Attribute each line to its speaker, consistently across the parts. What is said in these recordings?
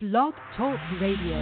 Speaker 1: Blog Talk Radio.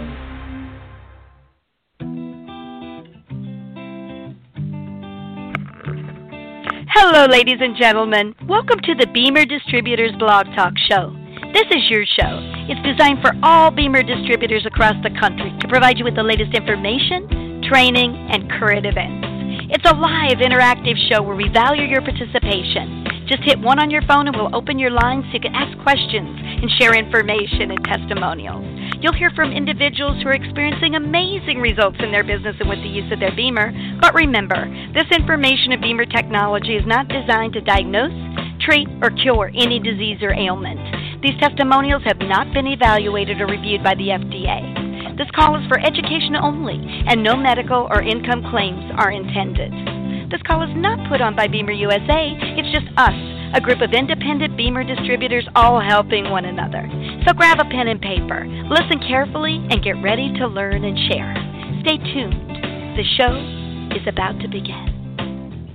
Speaker 2: Hello, ladies and gentlemen. Welcome to the Beamer Distributors Blog Talk Show. This is your show. It's designed for all Beamer distributors across the country to provide you with the latest information, training, and current events. It's a live, interactive show where we value your participation. Just hit 1 on your phone and we'll open your lines so you can ask questions and share information and testimonials. You'll hear from individuals who are experiencing amazing results in their business and with the use of their Beamer. But remember, this information of Beamer technology is not designed to diagnose, treat, or cure any disease or ailment. These testimonials have not been evaluated or reviewed by the FDA. This call is for education only, and no medical or income claims are intended. This call is not put on by Beamer USA. It's just us, a group of independent Beamer distributors all helping one another. So grab a pen and paper, listen carefully, and get ready to learn and share. Stay tuned. The show is about to begin.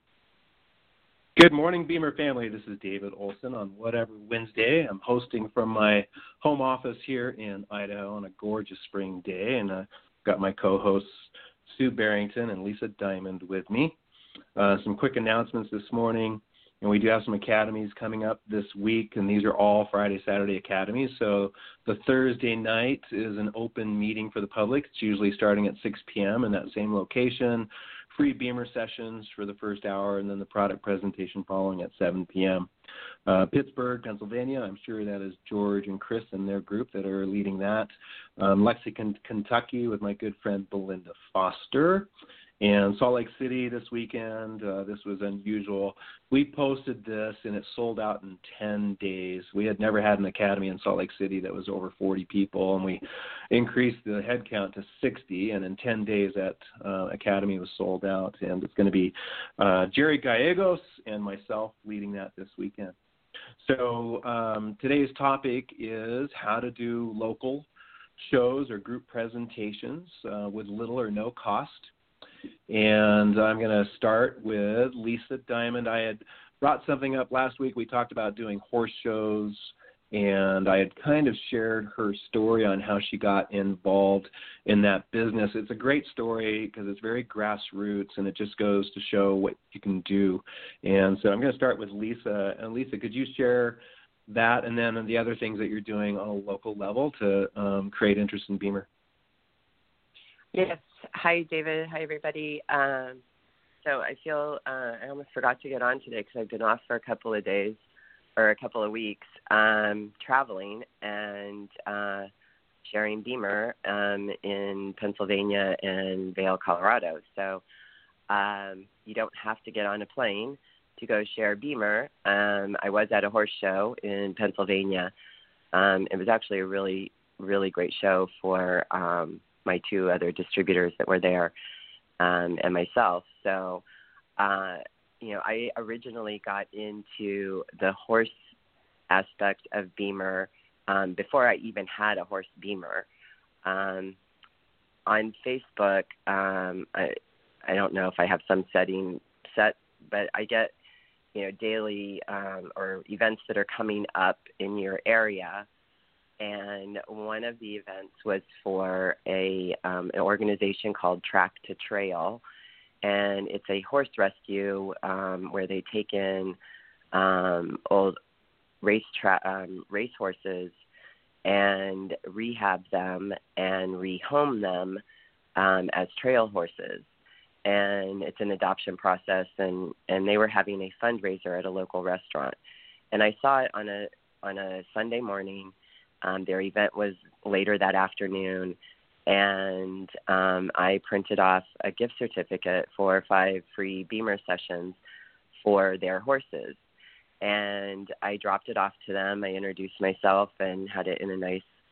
Speaker 3: Good morning, Beamer family. This is David Olson on Whatever Wednesday. I'm hosting from my home office here in Idaho on a gorgeous spring day, and I've got my co-hosts Sue Barrington and Lisa Diamond with me. Some quick announcements this morning, and we do have some academies coming up this week, and these are all Friday, Saturday academies. So the Thursday night is an open meeting for the public. It's usually starting at 6 p.m. in that same location. Free Beamer sessions for the first hour, and then the product presentation following at 7 p.m. Pittsburgh, Pennsylvania, I'm sure that is George and Chris and their group that are leading that. Lexington, Kentucky with my good friend Belinda Foster. And Salt Lake City this weekend, this was unusual. We posted this, and it sold out in 10 days. We had never had an academy in Salt Lake City that was over 40 people, and we increased the head count to 60, and in 10 days that academy was sold out. And it's going to be Jerry Gallegos and myself leading that this weekend. So today's topic is how to do local shows or group presentations with little or no cost. And I'm going to start with Lisa Diamond. I had brought something up last week. We talked about doing horse shows, and I had kind of shared her story on how she got involved in that business. It's a great story because it's very grassroots, and it just goes to show what you can do. And so I'm going to start with Lisa. And Lisa, could you share that and then the other things that you're doing on a local level to create interest in Beamer?
Speaker 4: Yes. Hi, David. Hi, everybody. So I feel I almost forgot to get on today because I've been off for a couple of days or a couple of weeks traveling and sharing Beamer in Pennsylvania and Vail, Colorado. So you don't have to get on a plane to go share Beamer. I was at a horse show in Pennsylvania. It was actually a really, really great show for my two other distributors that were there, and myself. So, I originally got into the horse aspect of Beamer before I even had a horse Beamer. On Facebook, I don't know if I have some setting set, but I get, daily or events that are coming up in your area. And one of the events was for an organization called Track to Trail, and it's a horse rescue where they take in old race horses and rehab them and rehome them as trail horses. And it's an adoption process, and they were having a fundraiser at a local restaurant. And I saw it on a Sunday morning. Their event was later that afternoon, and I printed off a gift certificate for 5 free Beamer sessions for their horses. And I dropped it off to them. I introduced myself and had it in a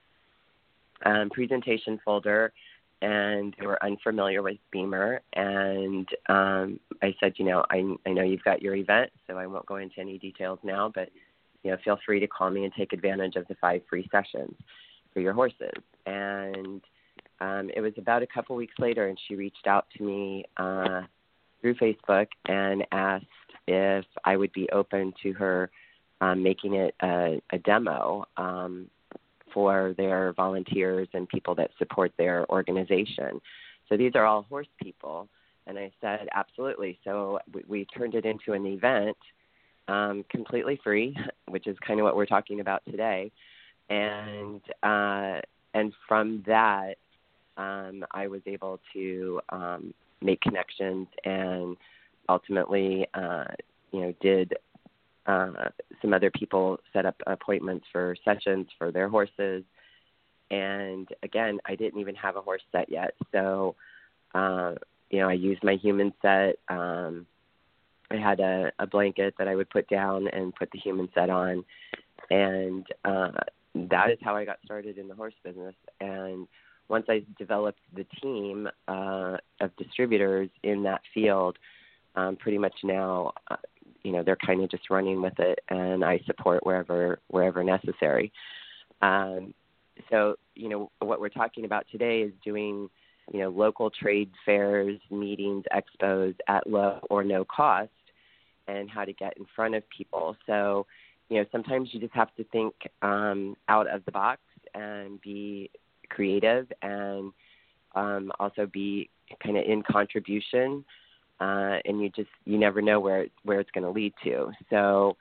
Speaker 4: nice presentation folder, and they were unfamiliar with Beamer. And I said, I know you've got your event, so I won't go into any details now, but feel free to call me and take advantage of the 5 free sessions for your horses. And it was about a couple weeks later, and she reached out to me through Facebook and asked if I would be open to her making it a demo for their volunteers and people that support their organization. So these are all horse people. And I said, absolutely. So we turned it into an event, completely free, which is kind of what we're talking about today. And from that, I was able to make connections and ultimately, did some other people set up appointments for sessions for their horses. And again, I didn't even have a horse set yet. So, I used my human set. I had a blanket that I would put down and put the human set on. And that is how I got started in the horse business. And once I developed the team of distributors in that field, pretty much now, they're kind of just running with it, and I support wherever necessary. So, what we're talking about today is doing, local trade fairs, meetings, expos at low or no cost, and how to get in front of people. So, sometimes you just have to think out of the box and be creative, and also be kind of in contribution. And you never know where it's going to lead to. So,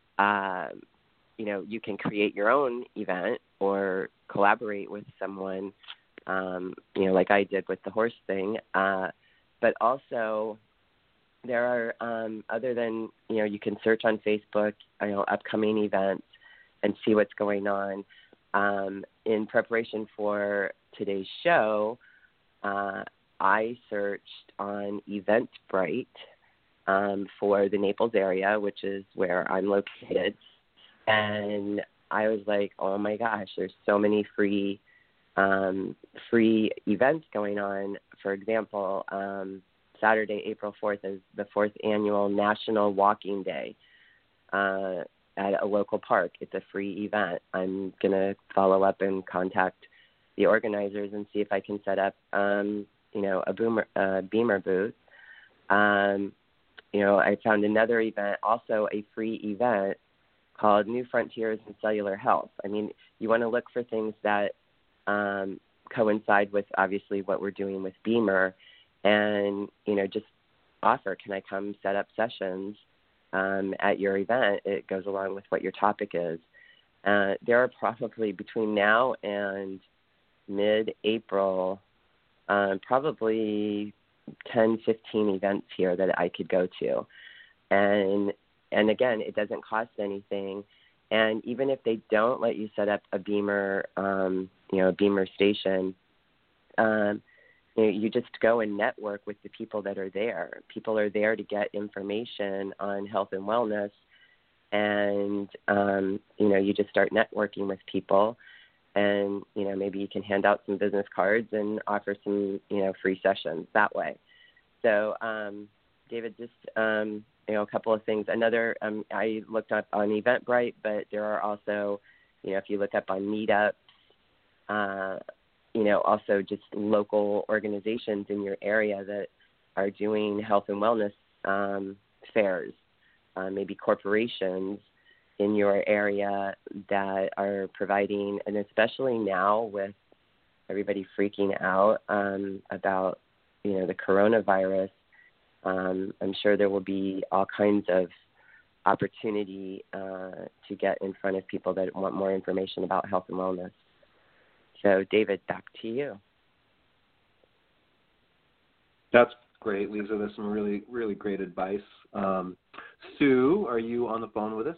Speaker 4: you can create your own event or collaborate with someone, like I did with the horse thing. But also there are, other than, you can search on Facebook, upcoming events and see what's going on. In preparation for today's show, I searched on Eventbrite for the Naples area, which is where I'm located. And I was like, oh my gosh, there's so many free events going on. For example, Saturday, April 4th is the 4th annual National Walking Day at a local park. It's a free event. I'm going to follow up and contact the organizers and see if I can set up a Beamer booth. I found another event, also a free event called New Frontiers in Cellular Health. I mean, you want to look for things that coincide with obviously what we're doing with Beamer, and, just offer, can I come set up sessions at your event? It goes along with what your topic is. There are probably between now and mid-April, probably 10, 15 events here that I could go to. And again, it doesn't cost anything. And even if they don't let you set up a Beamer, a Beamer station, you just go and network with the people that are there. People are there to get information on health and wellness. And, you just start networking with people. And, maybe you can hand out some business cards and offer some, free sessions that way. So, David, just, a couple of things. Another, I looked up on Eventbrite, but there are also, if you look up on Meetups, also just local organizations in your area that are doing health and wellness fairs, maybe corporations in your area that are providing, and especially now with everybody freaking out about, the coronavirus, I'm sure there will be all kinds of opportunity to get in front of people that want more information about health and wellness. So, David, back to you.
Speaker 3: That's great, Lisa. That's some really, really great advice. Sue, are you on the phone with us?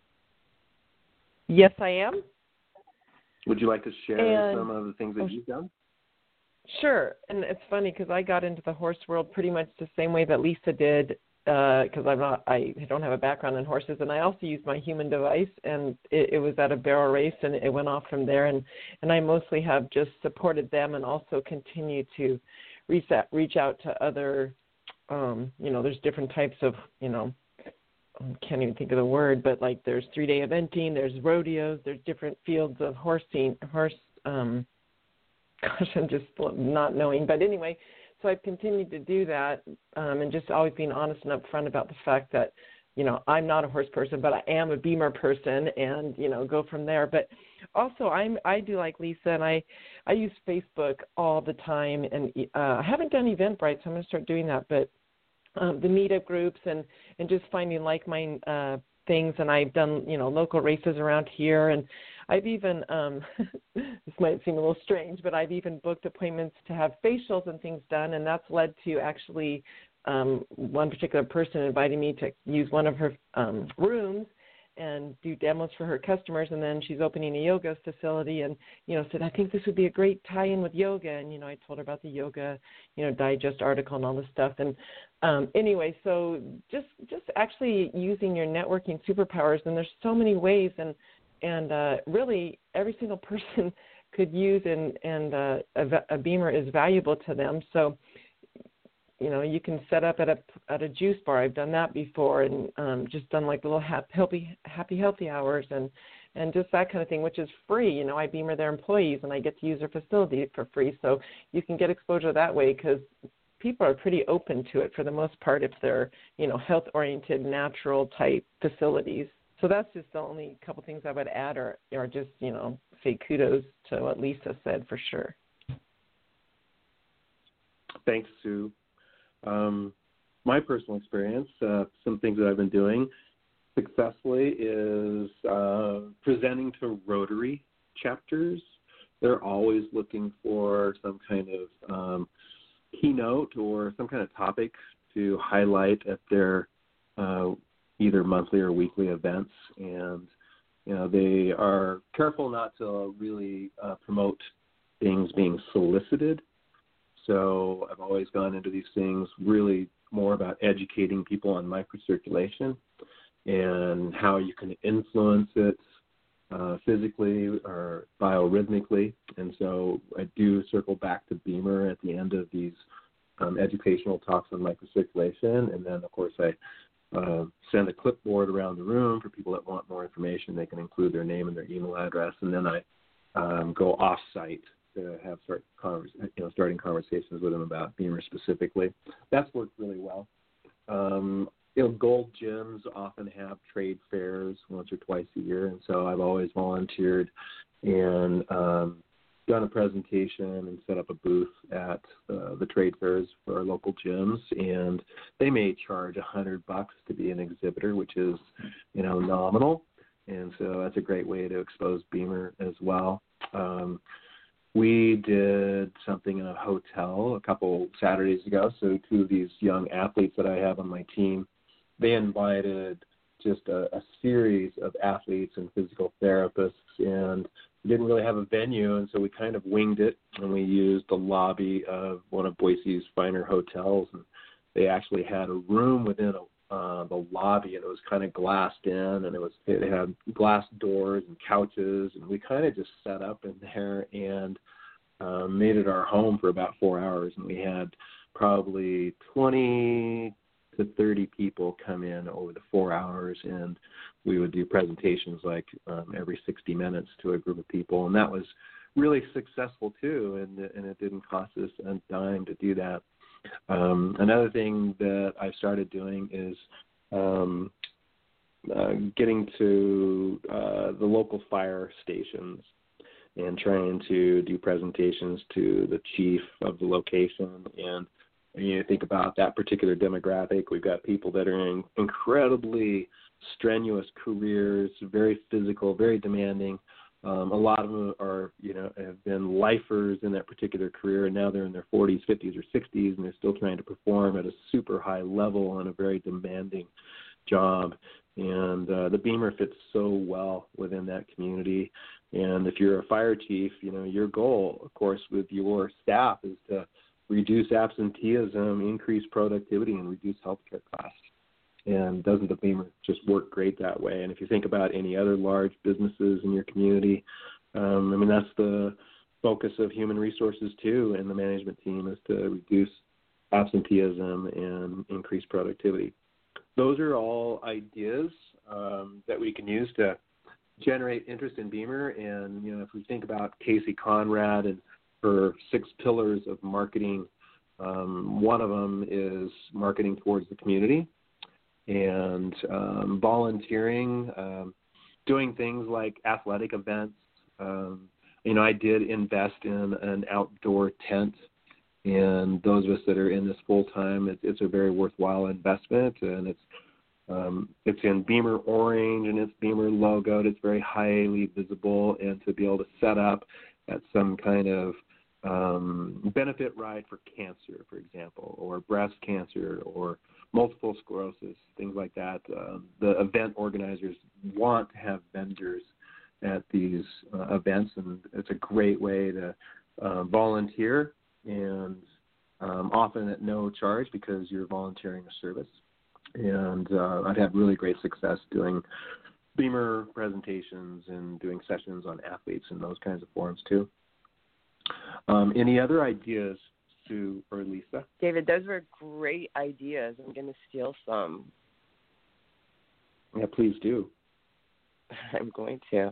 Speaker 1: Yes, I am.
Speaker 3: Would you like to share some of the things that you've done?
Speaker 1: Sure. And it's funny because I got into the horse world pretty much the same way that Lisa did, because I don't have a background in horses, and I also used my human device, and it was at a barrel race, and it went off from there, and I mostly have just supported them and also continue to reach out to other, there's different types of, I can't even think of the word, but like there's 3-day eventing, there's rodeos, there's different fields of gosh, I'm just not knowing. But anyway, so I've continued to do that and just always being honest and upfront about the fact that I'm not a horse person, but I am a Beamer person, and go from there. But also I do like Lisa, and I use Facebook all the time, and I haven't done Eventbrite, so I'm going to start doing that. But the meetup groups and just finding like-minded things, and I've done local races around here, and I've even this might seem a little strange, but I've even booked appointments to have facials and things done, and that's led to actually one particular person inviting me to use one of her rooms and do demos for her customers, and then she's opening a yoga facility, and said, I think this would be a great tie-in with yoga, and I told her about the Yoga Digest article and all this stuff, and anyway, so just actually using your networking superpowers, and there's so many ways, and really every single person could use, and a Beamer is valuable to them. So you can set up at a juice bar. I've done that before, and just done like little happy healthy hours, and just that kind of thing, which is free. I Beamer their employees, and I get to use their facility for free. So you can get exposure that way, because people are pretty open to it for the most part if they're health-oriented, natural type facilities. So that's just the only couple things I would add, or just say kudos to what Lisa said for sure.
Speaker 3: Thanks, Sue. My personal experience, some things that I've been doing successfully is presenting to Rotary chapters. They're always looking for some kind of keynote or some kind of topic to highlight at their either monthly or weekly events, and they are careful not to really promote things being solicited. So I've always gone into these things really more about educating people on microcirculation and how you can influence it physically or biorhythmically. And so I do circle back to Beamer at the end of these educational talks on microcirculation. And then, of course, I send a clipboard around the room for people that want more information. They can include their name and their email address. And then I go off-site to have starting conversations with them about Beamer specifically. That's worked really well. Gold gyms often have trade fairs once or twice a year, and so I've always volunteered and done a presentation and set up a booth at the trade fairs for our local gyms, and they may charge $100 to be an exhibitor, which is nominal, and so that's a great way to expose Beamer as well. We did something in a hotel a couple Saturdays ago. So two of these young athletes that I have on my team, they invited just a series of athletes and physical therapists, and we didn't really have a venue, and so we kind of winged it, and we used the lobby of one of Boise's finer hotels, and they actually had a room within the lobby, and it was kind of glassed in, and it had glass doors and couches, and we kind of just set up in there and made it our home for about 4 hours, and we had probably 20 to 30 people come in over the 4 hours, and we would do presentations like every 60 minutes to a group of people, and that was really successful too, and it didn't cost us a dime to do that. Another thing that I've started doing is getting to the local fire stations and trying to do presentations to the chief of the location. And you think about that particular demographic, we've got people that are in incredibly strenuous careers, very physical, very demanding. A lot of them are, have been lifers in that particular career, and now they're in their 40s, 50s, or 60s, and they're still trying to perform at a super high level on a very demanding job. And the Beamer fits so well within that community. And if you're a fire chief, your goal, of course, with your staff is to reduce absenteeism, increase productivity, and reduce healthcare costs. And doesn't the Beamer just work great that way? And if you think about any other large businesses in your community, that's the focus of human resources too, and the management team is to reduce absenteeism and increase productivity. Those are all ideas that we can use to generate interest in Beamer. And, if we think about Casey Conrad and her 6 pillars of marketing, one of them is marketing towards the community. and volunteering, doing things like athletic events. I did invest in an outdoor tent, and those of us that are in this full time, it's a very worthwhile investment, and it's in Beamer orange and it's Beamer logoed. It's very highly visible, and to be able to set up at some kind of benefit ride for cancer, for example, or breast cancer or multiple sclerosis, things like that. The event organizers want to have vendors at these events, and it's a great way to volunteer, and often at no charge because you're volunteering a service. And I've had really great success doing Beamer presentations and doing sessions on athletes and those kinds of forums too. Any other ideas, Sue or Lisa?
Speaker 4: David, those were great ideas. I'm going to steal some.
Speaker 3: Yeah, please do.
Speaker 4: I'm going to.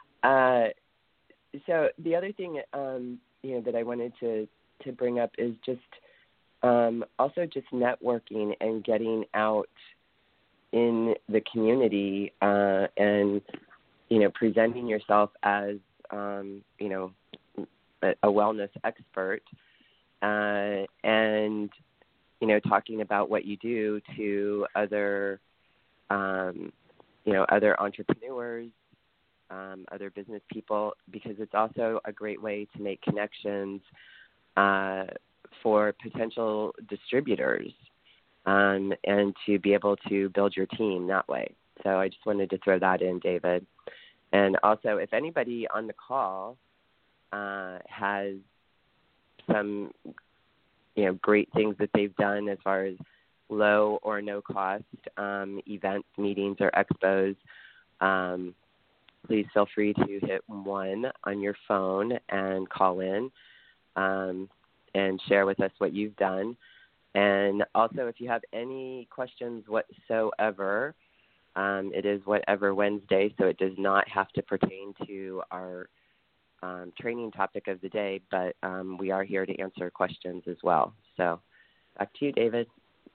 Speaker 4: So the other thing, that I wanted to bring up is just also just networking and getting out in the community and, presenting yourself as, a wellness expert and, talking about what you do to other, other entrepreneurs, other business people, because it's also a great way to make connections for potential distributors and to be able to build your team that way. So I just wanted to throw that in, David. And also, if anybody on the call has some, great things that they've done as far as low or no cost events, meetings, or expos, please feel free to hit 1 on your phone and call in and share with us what you've done. And also, if you have any questions whatsoever, it is Whatever Wednesday, so it does not have to pertain to our training topic of the day, but we are here to answer questions as well. So back to you, David.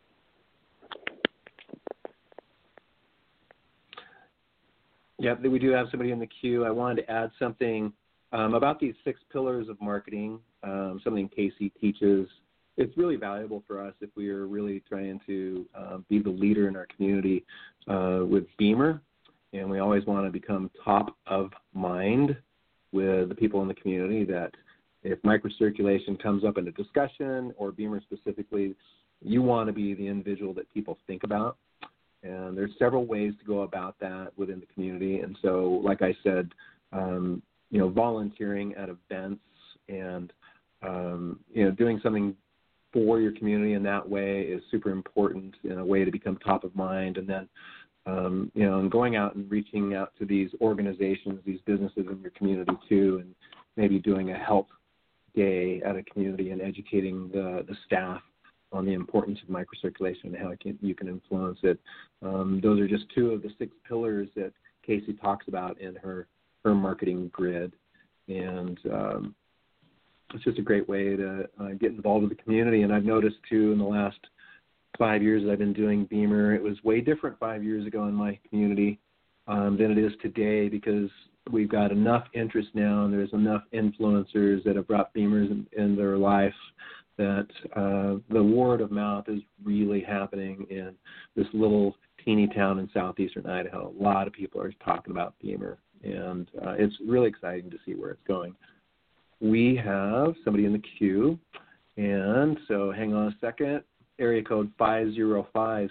Speaker 3: Yeah, we do have somebody in the queue. I wanted to add something about these 6 pillars of marketing, something Casey teaches. It's really valuable for us if we are really trying to be the leader in our community with Beamer, and we always want to become top of mind with the people in the community, that if microcirculation comes up in a discussion, or Beamer specifically, you want to be the individual that people think about. And there's several ways to go about that within the community. And so, like I said, volunteering at events and, doing something for your community in that way is super important in a way to become top of mind. And then, and going out and reaching out to these organizations, these businesses in your community too, and maybe doing a help day at a community and educating the staff on the importance of microcirculation and how you can influence it. Those are just 2 of the 6 pillars that Casey talks about in her marketing grid. And it's just a great way to get involved with the community. And I've noticed, too, in the last 5 years that I've been doing Beamer, it was way different 5 years ago in my community than it is today, because we've got enough interest now and there's enough influencers that have brought Beamers in their life that the word of mouth is really happening in this little teeny town in southeastern Idaho. A lot of people are talking about Beamer, and it's really exciting to see where it's going. We have somebody in the queue, and so hang on a second. Area code 505-699,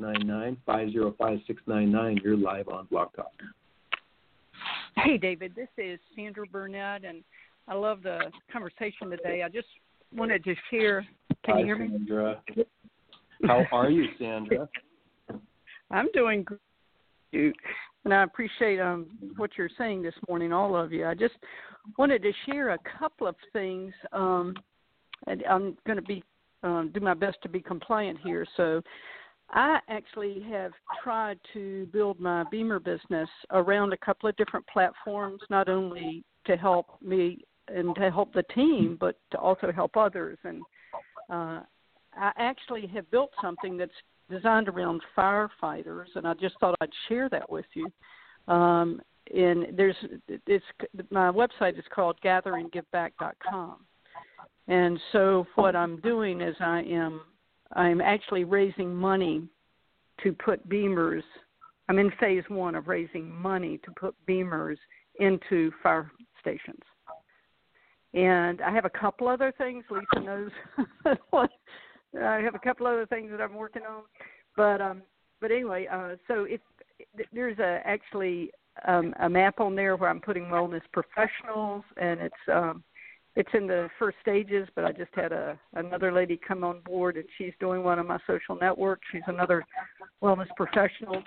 Speaker 3: 505-699. You're live on Blog Talk.
Speaker 5: Hey, David, this is Sandra Burnett, and I love the conversation today. I just wanted to share. Can you hear me?
Speaker 3: Sandra. How are you, Sandra?
Speaker 5: I'm doing great, and I appreciate what you're saying this morning, all of you. I just wanted to share a couple of things, and I'm going to be do my best to be compliant here. So I actually have tried to build my Beamer business around a couple of different platforms, not only to help me and to help the team, but to also help others. And I actually have built something that's designed around firefighters, and I just thought I'd share that with you. And my website is called gatheringgiveback.com. And so what I'm doing is I'm actually raising money to put beamers. I'm in phase 1 of raising money to put beamers into fire stations. And I have a couple other things. Lisa knows. I have a couple other things that I'm working on. But anyway, so if there's actually a map on there where I'm putting wellness professionals, and it's in the first stages, but I just had another lady come on board, and she's doing one on my social network. She's another wellness professional.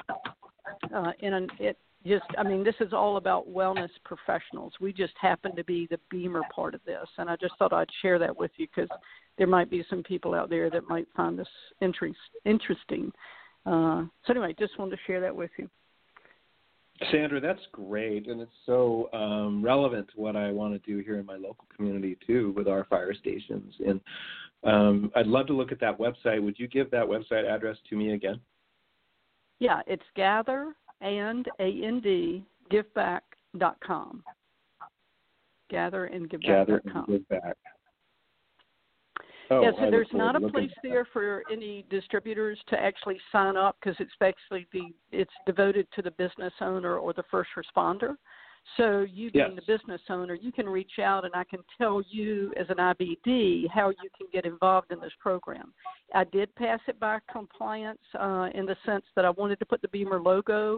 Speaker 5: This is all about wellness professionals. We just happen to be the Beamer part of this, and I just thought I'd share that with you because there might be some people out there that might find this interesting. So anyway, just wanted to share that with you.
Speaker 3: Sandra, that's great, and it's so relevant to what I want to do here in my local community, too, with our fire stations. And I'd love to look at that website. Would you give that website address to me again?
Speaker 5: Yeah, it's gatheringgiveback.com. Gatheringgiveback.com.
Speaker 3: Gather and Give Back.
Speaker 5: Yeah, so there's not a place there for any distributors to actually sign up because it's devoted to the business owner or the first responder. So you being the business owner, you can reach out and I can tell you as an IBD how you can get involved in this program. I did pass it by compliance in the sense that I wanted to put the Beamer logo.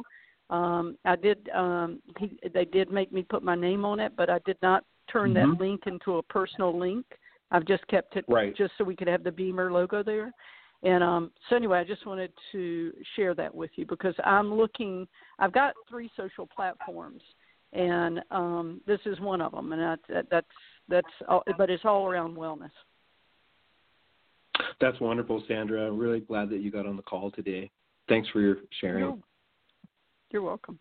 Speaker 5: They did make me put my name on it, but I did not turn that link into a personal link. I've just kept it just so we could have the Beamer logo there. And so anyway, I just wanted to share that with you because I've got 3 social platforms, and this is one of them, and that's all, but it's all around wellness.
Speaker 3: That's wonderful, Sandra. I'm really glad that you got on the call today. Thanks for your sharing.
Speaker 5: You're welcome.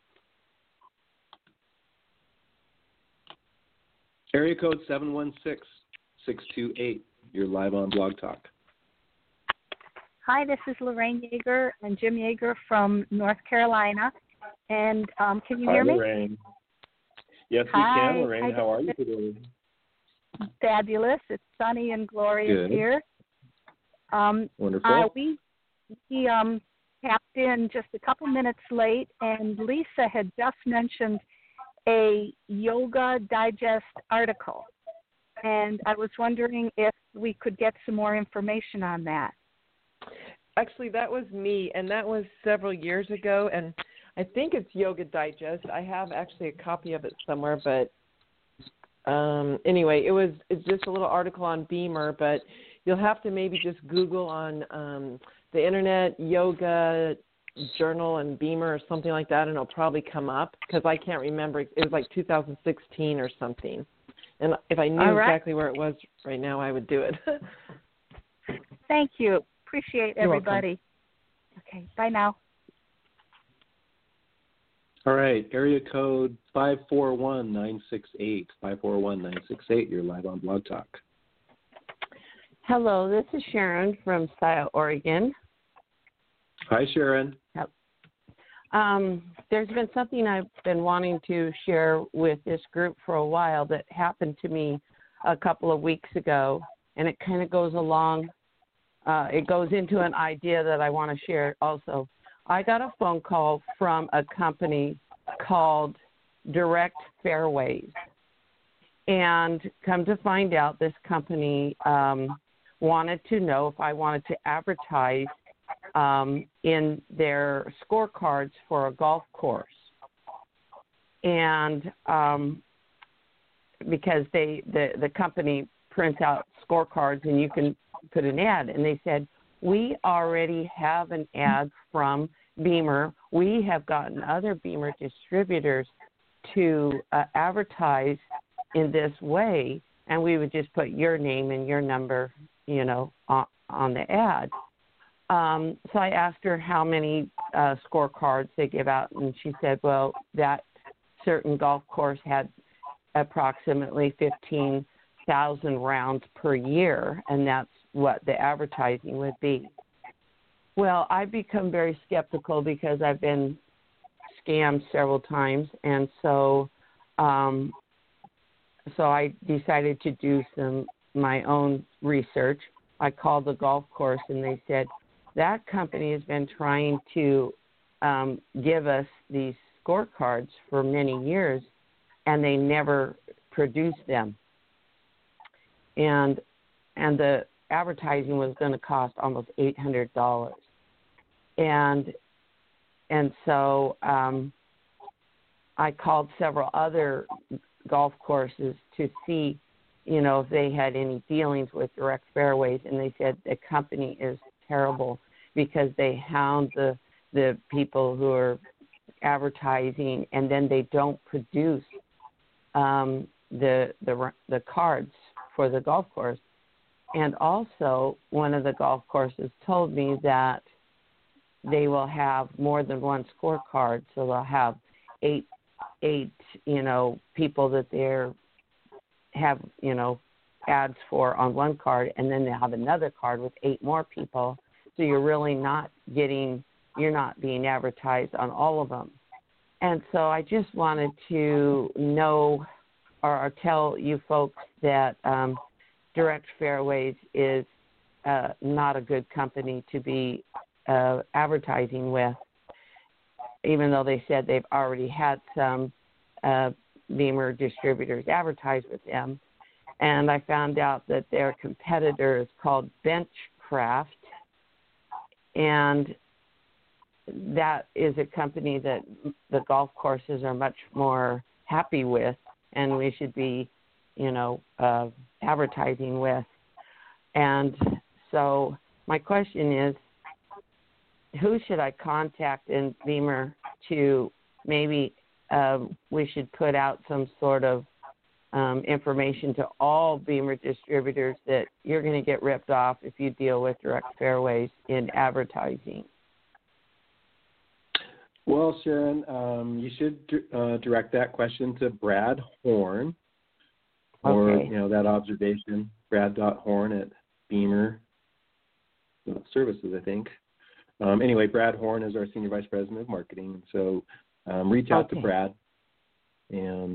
Speaker 3: Area code 716-628. You're live on Blog Talk.
Speaker 6: Hi, this is Lorraine Yeager and Jim Yeager from North Carolina. And can you hear me?
Speaker 3: Hi, Lorraine. Yes, we can. Lorraine, how are you today?
Speaker 6: Fabulous. It's sunny and glorious here.
Speaker 3: Wonderful.
Speaker 6: We tapped in just a couple minutes late, and Lisa had just mentioned a Yoga Digest article. And I was wondering if we could get some more information on that.
Speaker 1: Actually, that was me, and that was several years ago, and I think it's Yoga Digest. I have actually a copy of it somewhere, but anyway, it's just a little article on Beamer, but you'll have to maybe just Google on the internet Yoga Journal and Beamer or something like that, and it'll probably come up because I can't remember. It was like 2016 or something. And if I knew exactly where it was right now, I would do it.
Speaker 6: Thank you. Appreciate everybody. Okay, bye now.
Speaker 3: All right, area code 541968. 541968. You're live on Blog Talk.
Speaker 7: Hello, this is Sharon from Sia, Oregon.
Speaker 3: Hi, Sharon.
Speaker 7: There's been something I've been wanting to share with this group for a while that happened to me a couple of weeks ago, and it kind of goes along. It goes into an idea that I want to share also. I got a phone call from a company called Direct Fairways, and come to find out this company wanted to know if I wanted to advertise in their scorecards for a golf course. And because the company prints out scorecards and you can put an ad, and they said, we already have an ad from Beamer. We have gotten other Beamer distributors to advertise in this way, and we would just put your name and your number, on the ad. So I asked her how many scorecards they give out, and she said, well, that certain golf course had approximately 15,000 rounds per year, and that's what the advertising would be. Well, I've become very skeptical because I've been scammed several times, and so I decided to do my own research. I called the golf course, and they said that company has been trying to give us these scorecards for many years, and they never produced them. And the advertising was going to cost almost $800. And so I called several other golf courses to see, if they had any dealings with Direct Fairways, and they said the company is terrible because they hound the people who are advertising, and then they don't produce the cards for the golf course. And also, one of the golf courses told me that they will have more than one scorecard, so they'll have eight people that they're have ads for on one card, and then they have another card with 8 more people. So you're really you're not being advertised on all of them. And so I just wanted to know or tell you folks that Direct Fairways is not a good company to be advertising with, even though they said they've already had some Beamer distributors advertise with them. And I found out that their competitor is called Benchcraft, and that is a company that the golf courses are much more happy with, and we should be, advertising with. And so my question is, who should I contact in Beamer to maybe we should put out some sort of information to all Beamer distributors that you're going to get ripped off if you deal with Direct Fairways in advertising?
Speaker 3: Well, Sharon, you should direct that question to Brad Horn, or that observation, Brad.Horn at Beamer Services, I think. Anyway, Brad Horn is our Senior Vice President of Marketing, so reach out to Brad, and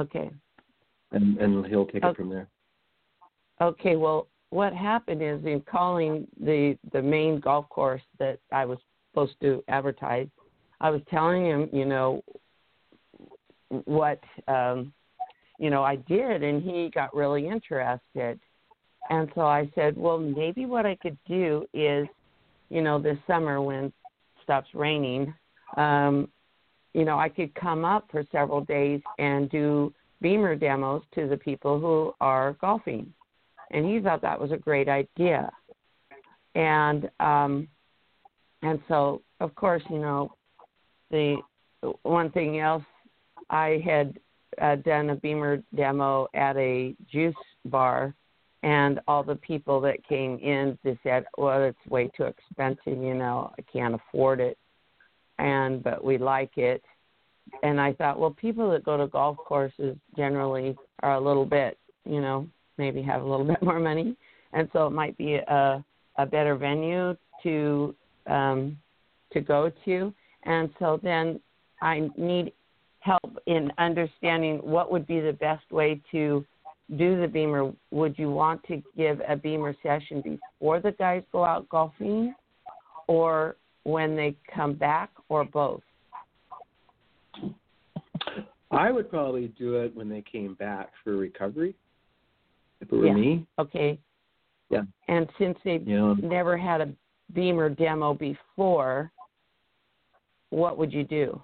Speaker 3: and he'll take it from there.
Speaker 7: Okay, well, what happened is in calling the main golf course that I was supposed to advertise, I was telling him, what, I did, and he got really interested. And so I said, well, maybe what I could do is, this summer when it stops raining, I could come up for several days and do Beamer demos to the people who are golfing. And he thought that was a great idea. And so, of course, the one thing else, I had done a Beamer demo at a juice bar, and all the people that came in, they said, well, it's way too expensive, I can't afford it, but we like it. And I thought, well, people that go to golf courses generally are a little bit, maybe have a little bit more money, and so it might be a better venue to go to. And so then I need help in understanding what would be the best way to do the Beamer. Would you want to give a Beamer session before the guys go out golfing, or when they come back, or both?
Speaker 3: I would probably do it when they came back for recovery, if it were me.
Speaker 7: Okay.
Speaker 3: Yeah.
Speaker 7: And since they've never had a Beamer demo before, what would you do?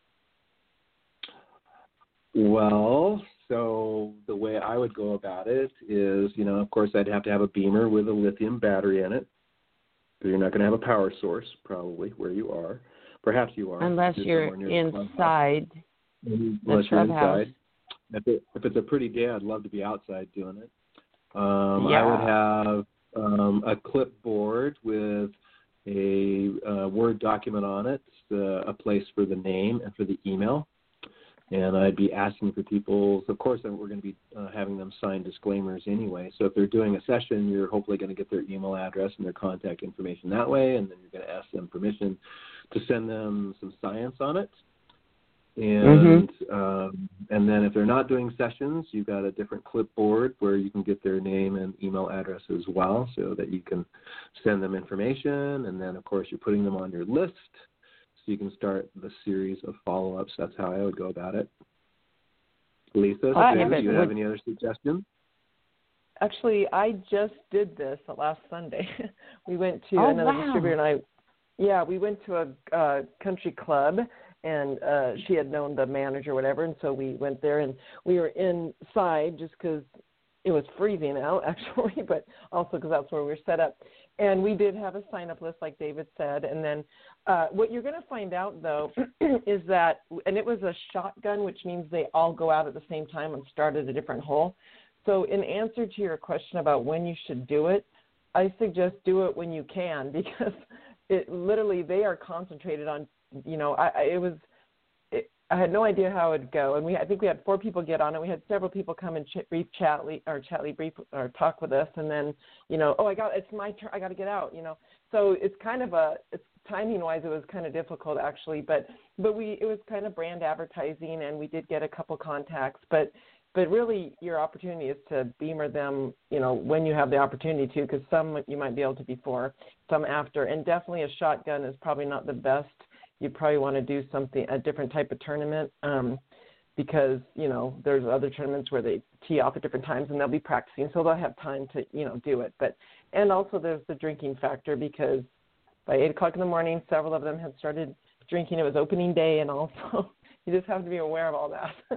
Speaker 3: Well, so the way I would go about it is, of course, I'd have to have a Beamer with a lithium battery in it. So you're not going to have a power source, probably, where you are. Perhaps you are.
Speaker 7: Unless you're inside.
Speaker 3: Unless you're inside. If it's a pretty day, I'd love to be outside doing it. I would have a clipboard with a Word document on it, a place for the name and for the email. And I'd be asking for people, of course, we're going to be having them sign disclaimers anyway. So if they're doing a session, you're hopefully going to get their email address and their contact information that way, and then you're going to ask them permission to send them some science on it. And and then if they're not doing sessions, you've got a different clipboard where you can get their name and email address as well, so that you can send them information. And then, of course, you're putting them on your list, so you can start the series of follow-ups. That's how I would go about it. Lisa, do you have any other suggestions?
Speaker 1: Actually, I just did this last Sunday. We went to another distributor, and we went to a country club, and she had known the manager or whatever, and so we went there, and we were inside just because it was freezing out, actually, but also because that's where we were set up. And we did have a sign-up list, like David said. And then what you're going to find out, though, is that, and it was a shotgun, which means they all go out at the same time and start at a different hole. So in answer to your question about when you should do it, I suggest do it when you can, because it literally, they are concentrated on, I had no idea how it would go, and I think we had 4 people get on it. We had several people come and brief talk with us, and then it's my turn, I got to get out, So it's kind of it's timing wise, it was kind of difficult actually, but it was kind of brand advertising, and we did get a couple contacts, but really your opportunity is to Beamer them, when you have the opportunity to, because some you might be able to before, some after, and definitely a shotgun is probably not the best. You probably want to do a different type of tournament, because, there's other tournaments where they tee off at different times and they'll be practicing, so they'll have time to, do it. And also there's the drinking factor, because by 8 o'clock in the morning, several of them had started drinking. It was opening day, and also you just have to be aware of all that.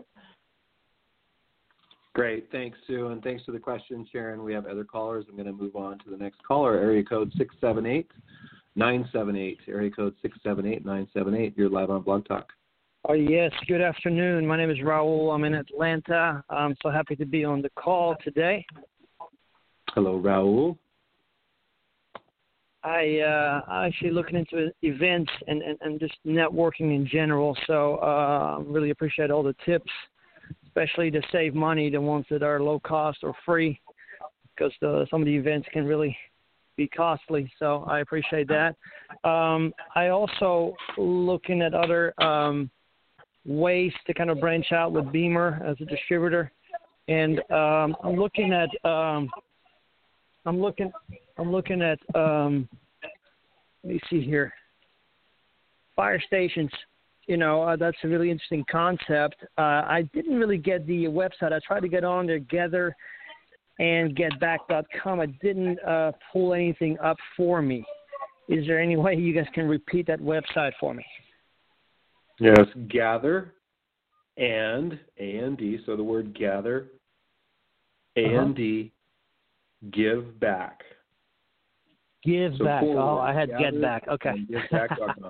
Speaker 3: Great. Thanks, Sue, and thanks for the question, Sharon. We have other callers. I'm going to move on to the next caller, area code 678-978, area code 678-978. You're live on Blog Talk.
Speaker 8: Oh, yes. Good afternoon. My name is Raul. I'm in Atlanta. I'm so happy to be on the call today.
Speaker 3: Hello, Raul.
Speaker 8: I'm actually looking into events and just networking in general, so really appreciate all the tips, especially to save money, the ones that are low cost or free, because some of the events can really be costly, so I appreciate that. I also looking at other ways to kind of branch out with Beamer as a distributor, and I'm looking at let me see here, fire stations. That's a really interesting concept. I didn't really get the website. I tried to get on there, Gather and getback.com. I didn't pull anything up for me. Is there any way you guys can repeat that website for me?
Speaker 3: Yes, Gather and A-N-D, so the word gather, A-N-D, give back.
Speaker 8: Give back.
Speaker 3: Forward,
Speaker 8: I had get back. Okay.
Speaker 3: Giveback.com.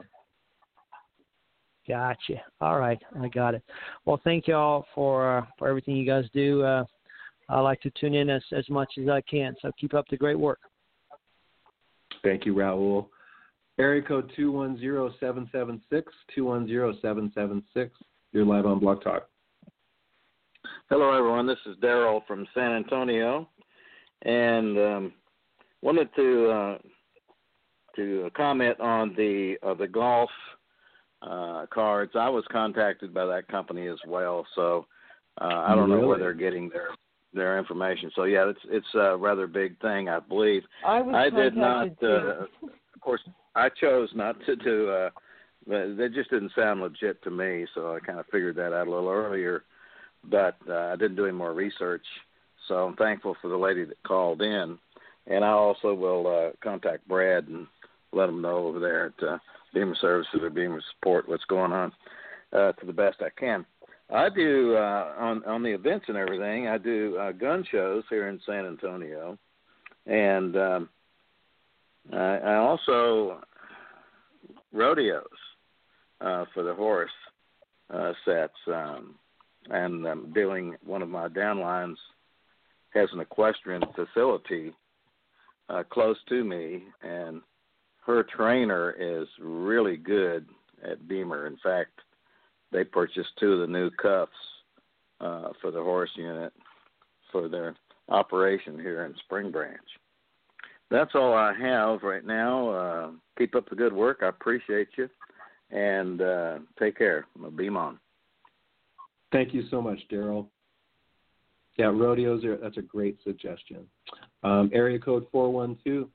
Speaker 8: Gotcha. All right, I got it. Well, thank you all for everything you guys do. I like to tune in as much as I can, so keep up the great work.
Speaker 3: Thank you, Raul. Area code 210-776, 210-776. You're live on Blog Talk.
Speaker 9: Hello, everyone. This is Daryl from San Antonio, and wanted to comment on the golf cards. I was contacted by that company as well, so I don't know where they're getting their information. So yeah, it's a rather big thing, I believe.
Speaker 1: I
Speaker 9: did not.
Speaker 1: Of
Speaker 9: course, I chose not to. They just didn't sound legit to me, so I kind of figured that out a little earlier. But I didn't do any more research, so I'm thankful for the lady that called in. And I also will contact Brad and let him know over there at Beamer Services or Beamer Support what's going on to the best I can. I do, on the events and everything, I do gun shows here in San Antonio. And I also rodeos for the horse sets. And I'm doing, one of my downlines has an equestrian facility close to me, and her trainer is really good at Beamer. In fact, they purchased 2 of the new cuffs for the horse unit for their operation here in Spring Branch. That's all I have right now. Keep up the good work. I appreciate you. And take care. Beam on.
Speaker 3: Thank you so much, Daryl. Yeah, rodeos, that's a great suggestion. Area code 412-425-412-425.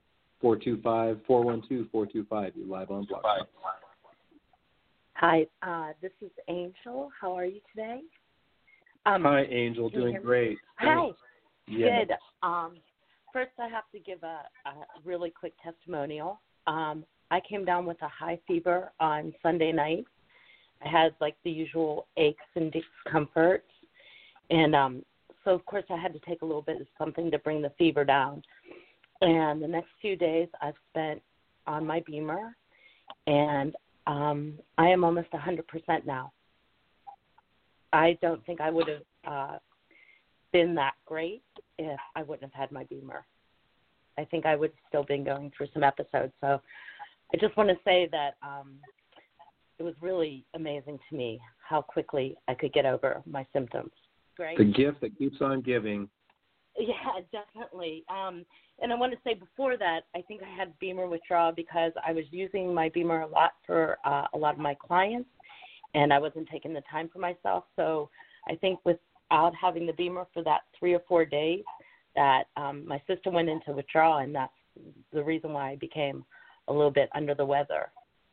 Speaker 3: You're live on Blog Talk.
Speaker 10: Hi, this is Angel. How are you today?
Speaker 3: Hi, Angel. Doing great.
Speaker 10: Hi.
Speaker 3: Yeah.
Speaker 10: Good. First, I have to give a really quick testimonial. I came down with a high fever on Sunday night. I had like the usual aches and discomforts. And so, of course, I had to take a little bit of something to bring the fever down. And the next few days I've spent on my Beamer, and I am almost 100% now. I don't think I would have been that great if I wouldn't have had my Beamer. I think I would have still been going through some episodes. So I just want to say that it was really amazing to me how quickly I could get over my symptoms. Great.
Speaker 3: The gift that keeps on giving.
Speaker 10: Yeah, definitely. And I want to say before that, I think I had Beamer withdrawal because I was using my Beamer a lot for a lot of my clients, and I wasn't taking the time for myself. So I think without having the Beamer for that 3 or 4 days, that my system went into withdrawal, and that's the reason why I became a little bit under the weather.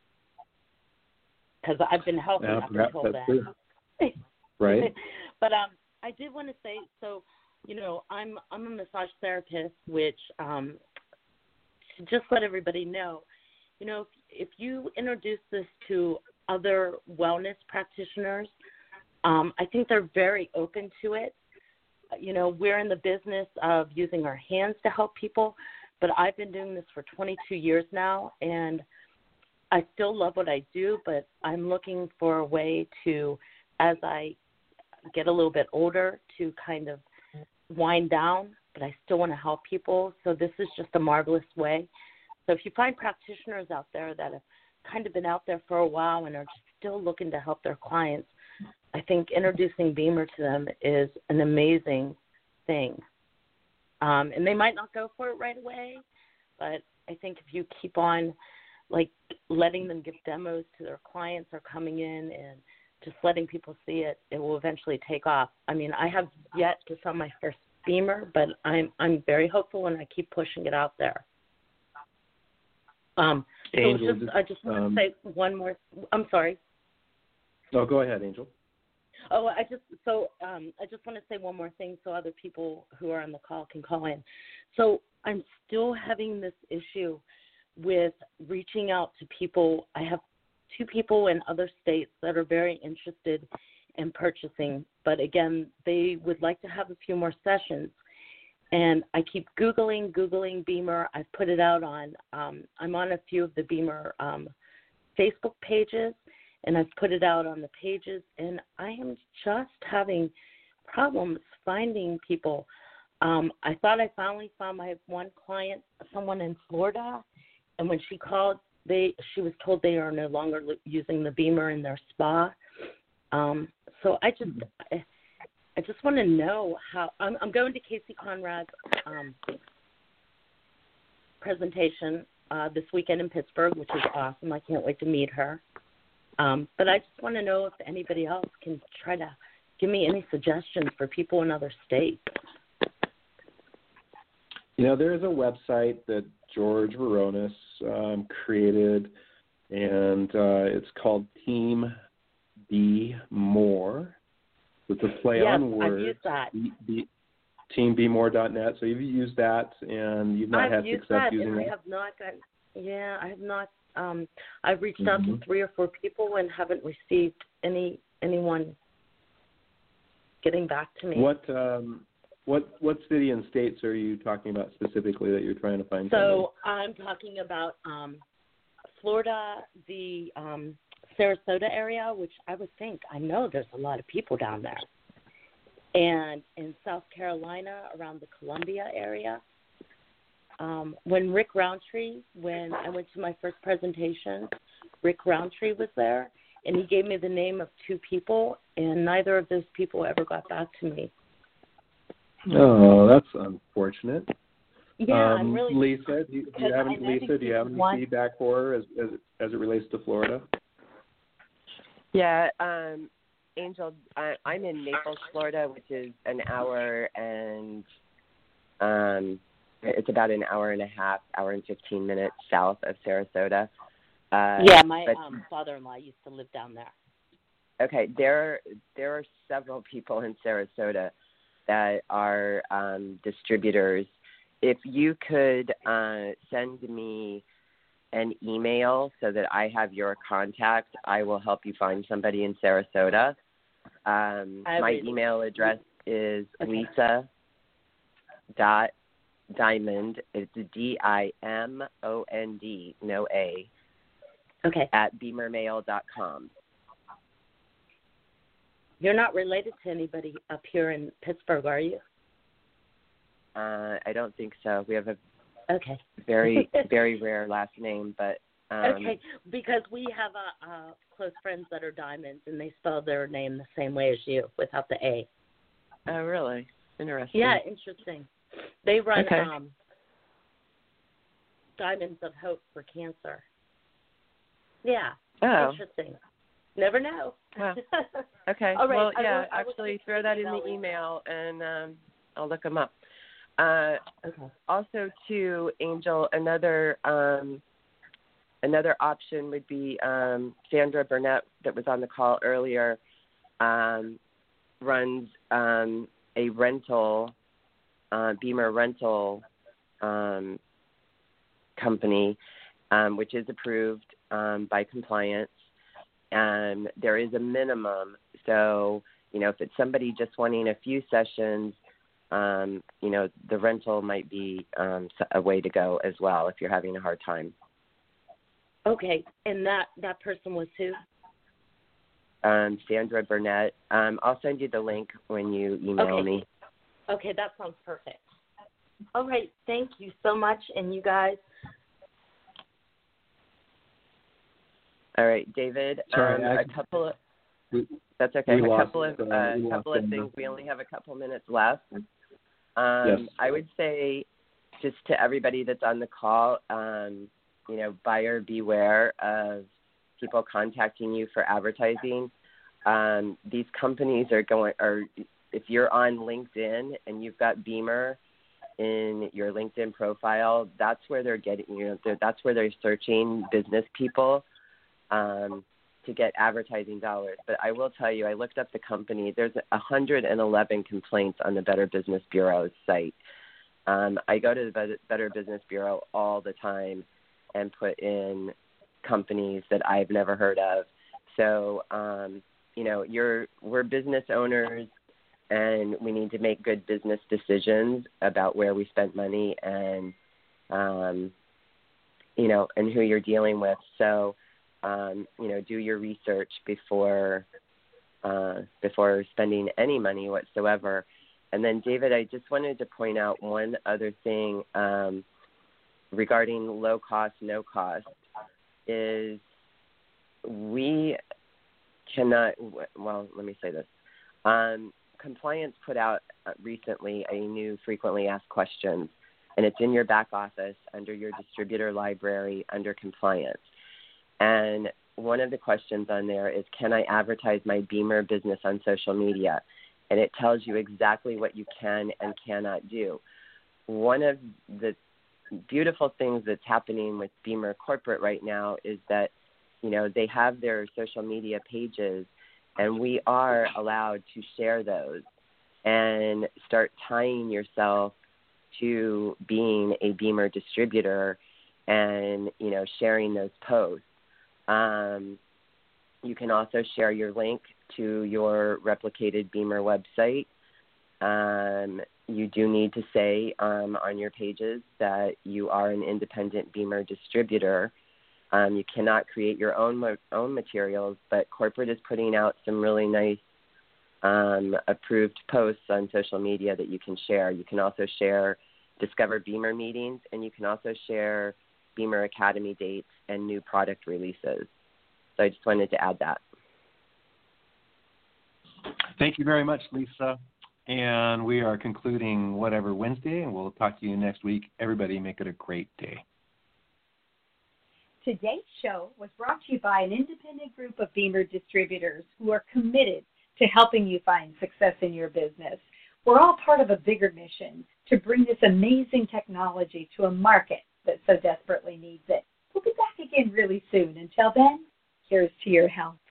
Speaker 10: Because I've been healthy up until then.
Speaker 3: Right.
Speaker 10: But I did want to say, so, you know, I'm a massage therapist, which to just let everybody know, you know, if you introduce this to other wellness practitioners, I think they're very open to it. You know, we're in the business of using our hands to help people, but I've been doing this for 22 years now, and I still love what I do, but I'm looking for a way to, as I get a little bit older, to kind of wind down, but I still want to help people. So this is just a marvelous way. So if you find practitioners out there that have kind of been out there for a while and are just still looking to help their clients, I think introducing Beamer to them is an amazing thing. And they might not go for it right away, but I think if you keep on, like, letting them give demos to their clients or coming in and just letting people see it, it will eventually take off. I mean, I have yet to sell my first Beamer, but I'm very hopeful, and I keep pushing it out there.
Speaker 3: Angel,
Speaker 10: I just want to say one more. I'm sorry.
Speaker 3: No, go ahead, Angel.
Speaker 10: Oh, I just want to say one more thing so other people who are on the call can call in. So I'm still having this issue with reaching out to people. I have 2 people in other states that are very interested in purchasing, but again, they would like to have a few more sessions. And I keep Googling Beamer. I've put it out on, I'm on a few of the Beamer Facebook pages, and I've put it out on the pages, and I am just having problems finding people. I thought I finally found my one client, someone in Florida, and when she called, she was told they are no longer using the Beamer in their spa. So I just want to know how. I'm going to Casey Conrad's presentation this weekend in Pittsburgh, which is awesome. I can't wait to meet her. But I just want to know if anybody else can try to give me any suggestions for people in other states.
Speaker 3: You know, there's a website that George Veronis created, and it's called Team Be More. It's a play on words.
Speaker 10: I've used that.
Speaker 3: TeamBeMore.net. So you've used that, and you've not had success using it?
Speaker 10: I have not gotten. Yeah, I have not. I've reached out to 3 or 4 people and haven't received anyone getting back to me.
Speaker 3: What city and states are you talking about specifically that you're trying to find?
Speaker 10: So I'm talking about Florida, the Sarasota area, which I know there's a lot of people down there, and in South Carolina around the Columbia area. When Rick Roundtree, when I went to my first presentation, Rick Roundtree was there, and he gave me the name of 2 people, and neither of those people ever got back to me.
Speaker 3: Oh, that's unfortunate.
Speaker 10: Yeah, I'm really.
Speaker 3: Lisa, do you have any feedback for her as it relates to Florida?
Speaker 4: Yeah, Angel, I'm in Naples, Florida, which is an hour and it's about an hour and a half, hour and 15 minutes south of Sarasota.
Speaker 10: Yeah, my father-in-law used to live down there.
Speaker 4: Okay, there are several people in Sarasota that are distributors. If you could send me an email so that I have your contact, I will help you find somebody in Sarasota. My email address is lisa.diamond, it's DIMOND, no A, at beamermail.com.
Speaker 10: You're not related to anybody up here in Pittsburgh, are you?
Speaker 4: I don't think so. We have a very, very rare last name, but
Speaker 10: because we have close friends that are Diamonds, and they spell their name the same way as you, without the A.
Speaker 4: Oh, really? Interesting.
Speaker 10: Yeah, interesting. They run Diamonds of Hope for cancer. Yeah.
Speaker 4: Oh.
Speaker 10: Interesting. Never know.
Speaker 4: Wow. Okay.
Speaker 10: All right.
Speaker 4: Well, yeah, actually throw that in the email, and I'll look them up. Also, too, Angel, another option would be Sandra Burnett, that was on the call earlier, runs a rental, Beamer rental company, which is approved by compliance. And there is a minimum. So, if it's somebody just wanting a few sessions, the rental might be a way to go as well if you're having a hard time.
Speaker 10: Okay, and that person was who?
Speaker 4: Sandra Burnett. I'll send you the link when you email me.
Speaker 10: Okay, that sounds perfect. All right, thank you so much, and you guys.
Speaker 4: All right, David.
Speaker 3: Sorry,
Speaker 4: that's okay. A couple of things. We only have a couple minutes left.
Speaker 3: Yes.
Speaker 4: I would say, just to everybody that's on the call, buyer beware of people contacting you for advertising. These companies if you're on LinkedIn and you've got Beamer in your LinkedIn profile, that's where they're getting, that's where they're searching business people to get advertising dollars. But I will tell you, I looked up the company. There's 111 complaints on the Better Business Bureau's site. I go to the Better Business Bureau all the time and put in companies that I've never heard of. So, we're business owners, and we need to make good business decisions about where we spend money and, and who you're dealing with. So, do your research before spending any money whatsoever. And then, David, I just wanted to point out one other thing regarding low cost, no cost, is we cannot, well, let me say this. Compliance put out recently a new frequently asked questions, and it's in your back office under your distributor library under compliance. And one of the questions on there is, can I advertise my Beamer business on social media? And it tells you exactly what you can and cannot do. One of the beautiful things that's happening with Beamer Corporate right now is that, they have their social media pages, and we are allowed to share those and start tying yourself to being a Beamer distributor and, sharing those posts. You can also share your link to your replicated Beamer website. You do need to say on your pages that you are an independent Beamer distributor. You cannot create your own materials, but corporate is putting out some really nice approved posts on social media that you can share. You can also share Discover Beamer meetings, and you can also share Beamer Academy dates and new product releases. So I just wanted to add that.
Speaker 3: Thank you very much, Lisa. And we are concluding Whatever Wednesday, and we'll talk to you next week. Everybody make it a great day.
Speaker 11: Today's show was brought to you by an independent group of Beamer distributors who are committed to helping you find success in your business. We're all part of a bigger mission to bring this amazing technology to a market that so desperately needs it. We'll be back again really soon. Until then, here's to your health.